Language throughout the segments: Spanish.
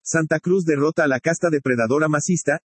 Santa Cruz derrota a la casta depredadora masista.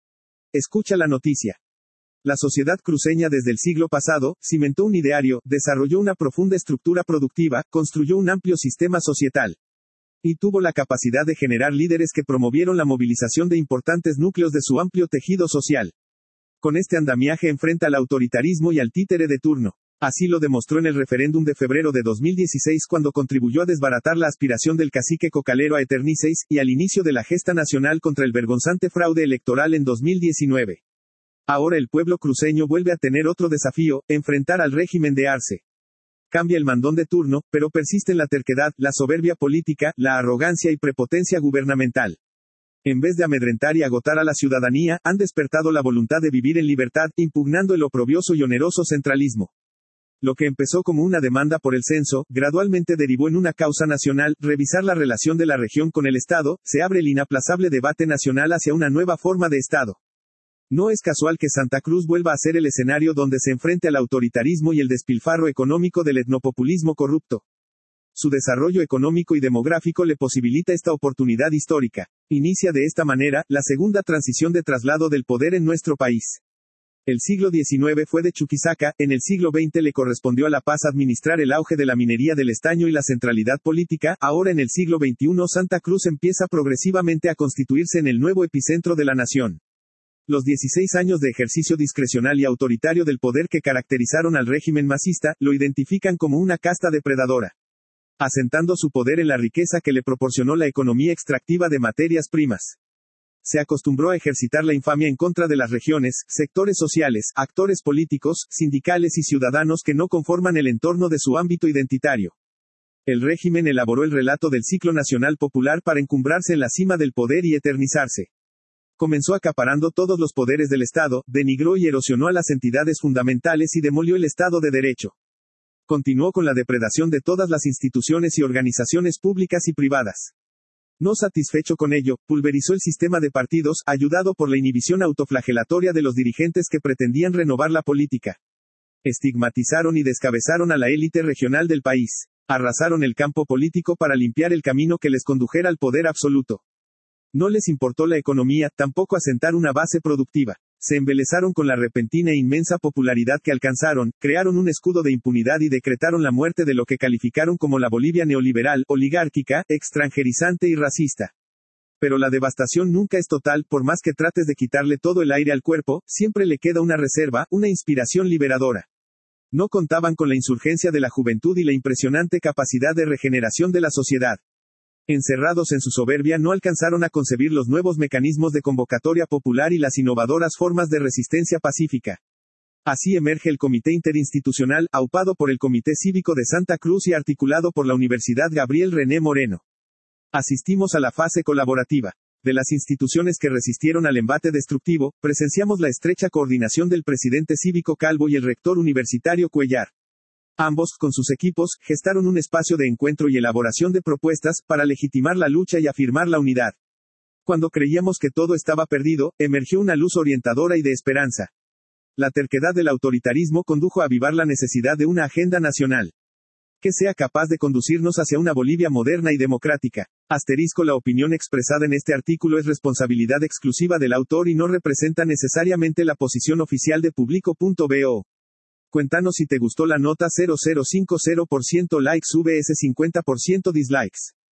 Escucha la noticia. La sociedad cruceña desde el siglo pasado, cimentó un ideario, desarrolló una profunda estructura productiva, construyó un amplio sistema societal. Y tuvo la capacidad de generar líderes que promovieron la movilización de importantes núcleos de su amplio tejido social. Con este andamiaje enfrenta al autoritarismo y al títere de turno. Así lo demostró en el referéndum de febrero de 2016 cuando contribuyó a desbaratar la aspiración del cacique cocalero a Eterniceis, y al inicio de la gesta nacional contra el vergonzante fraude electoral en 2019. Ahora el pueblo cruceño vuelve a tener otro desafío, enfrentar al régimen de Arce. Cambia el mandón de turno, pero persisten la terquedad, la soberbia política, la arrogancia y prepotencia gubernamental. En vez de amedrentar y agotar a la ciudadanía, han despertado la voluntad de vivir en libertad, impugnando el oprobioso y oneroso centralismo. Lo que empezó como una demanda por el censo, gradualmente derivó en una causa nacional, revisar la relación de la región con el Estado, se abre el inaplazable debate nacional hacia una nueva forma de Estado. No es casual que Santa Cruz vuelva a ser el escenario donde se enfrente al autoritarismo y el despilfarro económico del etnopopulismo corrupto. Su desarrollo económico y demográfico le posibilita esta oportunidad histórica. Inicia de esta manera, la segunda transición de traslado del poder en nuestro país. El siglo XIX fue de Chuquisaca, en el siglo XX le correspondió a La Paz administrar el auge de la minería del estaño y la centralidad política, ahora en el siglo XXI Santa Cruz empieza progresivamente a constituirse en el nuevo epicentro de la nación. Los 16 años de ejercicio discrecional y autoritario del poder que caracterizaron al régimen masista, lo identifican como una casta depredadora. Asentando su poder en la riqueza que le proporcionó la economía extractiva de materias primas. Se acostumbró a ejercitar la infamia en contra de las regiones, sectores sociales, actores políticos, sindicales y ciudadanos que no conforman el entorno de su ámbito identitario. El régimen elaboró el relato del ciclo nacional popular para encumbrarse en la cima del poder y eternizarse. Comenzó acaparando todos los poderes del Estado, denigró y erosionó a las entidades fundamentales y demolió el Estado de Derecho. Continuó con la depredación de todas las instituciones y organizaciones públicas y privadas. No satisfecho con ello, pulverizó el sistema de partidos, ayudado por la inhibición autoflagelatoria de los dirigentes que pretendían renovar la política. Estigmatizaron y descabezaron a la élite regional del país. Arrasaron el campo político para limpiar el camino que les condujera al poder absoluto. No les importó la economía, tampoco asentar una base productiva. Se embelesaron con la repentina e inmensa popularidad que alcanzaron, crearon un escudo de impunidad y decretaron la muerte de lo que calificaron como la Bolivia neoliberal, oligárquica, extranjerizante y racista. Pero la devastación nunca es total, por más que trates de quitarle todo el aire al cuerpo, siempre le queda una reserva, una inspiración liberadora. No contaban con la insurgencia de la juventud y la impresionante capacidad de regeneración de la sociedad. Encerrados en su soberbia no alcanzaron a concebir los nuevos mecanismos de convocatoria popular y las innovadoras formas de resistencia pacífica. Así emerge el Comité Interinstitucional, aupado por el Comité Cívico de Santa Cruz y articulado por la Universidad Gabriel René Moreno. Asistimos a la fase colaborativa. De las instituciones que resistieron al embate destructivo, presenciamos la estrecha coordinación del presidente cívico Calvo y el rector universitario Cuellar. Ambos, con sus equipos, gestaron un espacio de encuentro y elaboración de propuestas, para legitimar la lucha y afirmar la unidad. Cuando creíamos que todo estaba perdido, emergió una luz orientadora y de esperanza. La terquedad del autoritarismo condujo a avivar la necesidad de una agenda nacional. Que sea capaz de conducirnos hacia una Bolivia moderna y democrática. La opinión expresada en este artículo es responsabilidad exclusiva del autor y no representa necesariamente la posición oficial de Publico.bo. Cuéntanos si te gustó la nota. 0050% likes vs 50% dislikes.